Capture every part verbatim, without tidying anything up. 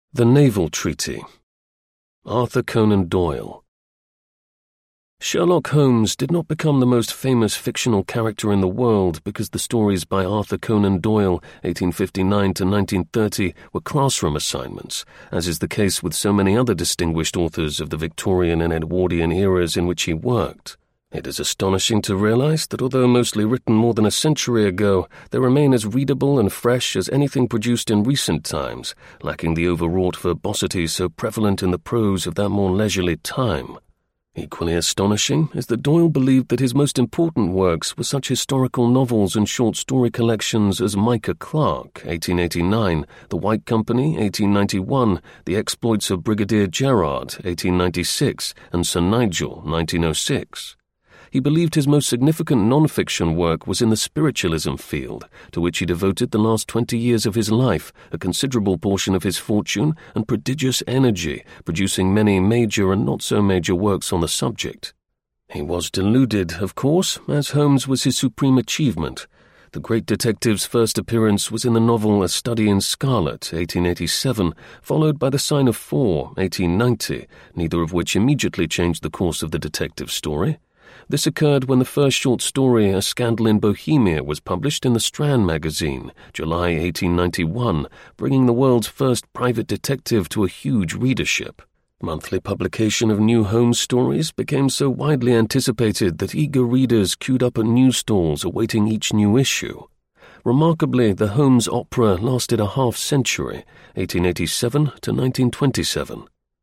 The Naval Treaty. Arthur Conan Doyle. Sherlock Holmes did not become the most famous fictional character in the world because the stories by Arthur Conan Doyle, eighteen fifty-nine to nineteen thirty, were classroom assignments, as is the case with so many other distinguished authors of the Victorian and Edwardian eras in which he worked. It is astonishing to realize that although mostly written more than a century ago, they remain as readable and fresh as anything produced in recent times, lacking the overwrought verbosity so prevalent in the prose of that more leisurely time. Equally astonishing is that Doyle believed that his most important works were such historical novels and short story collections as Micah Clarke, eighteen eighty-nine, The White Company, eighteen ninety-one, The Exploits of Brigadier Gerard, eighteen ninety-six, and Sir Nigel, nineteen oh six. He believed his most significant non-fiction work was in the spiritualism field, to which he devoted the last twenty years of his life, a considerable portion of his fortune, and prodigious energy, producing many major and not-so-major works on the subject. He was deluded, of course, as Holmes was his supreme achievement. The great detective's first appearance was in the novel A Study in Scarlet, eighteen eighty-seven, followed by The Sign of Four, eighteen ninety, neither of which immediately changed the course of the detective story. This occurred when the first short story, A Scandal in Bohemia, was published in the Strand magazine, July eighteen ninety-one, bringing the world's first private detective to a huge readership. Monthly publication of new Holmes stories became so widely anticipated that eager readers queued up at news stalls awaiting each new issue. Remarkably, the Holmes opera lasted a half-century, eighteen eighty-seven to nineteen twenty-seven.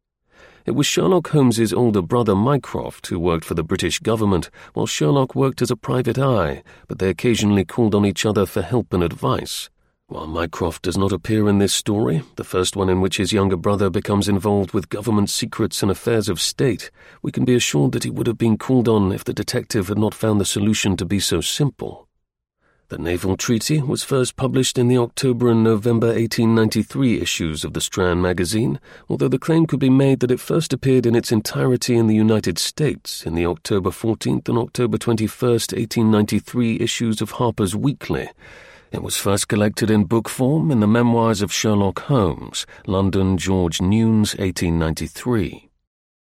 It was Sherlock Holmes's older brother Mycroft who worked for the British government, while Sherlock worked as a private eye, but they occasionally called on each other for help and advice. While Mycroft does not appear in this story, the first one in which his younger brother becomes involved with government secrets and affairs of state, we can be assured that he would have been called on if the detective had not found the solution to be so simple. The Naval Treaty was first published in the October and November eighteen ninety-three issues of the Strand magazine, although the claim could be made that it first appeared in its entirety in the United States in the October fourteenth and October twenty-first, eighteen ninety-three issues of Harper's Weekly. It was first collected in book form in the Memoirs of Sherlock Holmes, London, George Newnes, eighteen ninety-three.